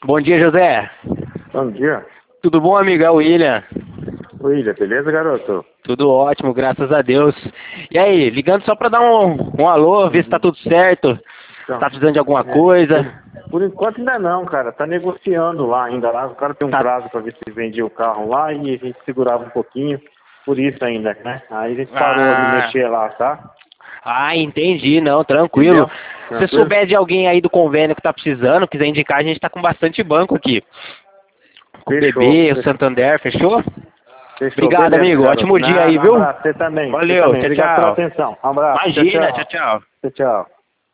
Bom dia, José. Bom dia. Tudo bom, amigo? É o William. William, beleza, garoto? Tudo ótimo, graças a Deus. E aí, ligando só pra dar um alô, ver se tá tudo certo. Então, Tá precisando de alguma coisa? por enquanto ainda não, cara. Tá negociando lá ainda. Lá. O cara tem um prazo pra ver se vendia o carro lá e a gente segurava um pouquinho. Por isso ainda, né? Aí a gente parou de mexer lá, tá? Ah, entendi, não, tranquilo. Entendeu? Se você souber de alguém aí do convênio que tá precisando, quiser indicar, a gente tá com bastante banco aqui. O Fechou. BB, o Santander, fechou? Fechou. Obrigado, Beleza, amigo. garoto. Ótimo dia aí, Um viu? abraço. Você também. Você Valeu, também. tchau, Obrigado pela tchau. atenção. Um abraço. Imagina, tchau, tchau. Tchau, tchau.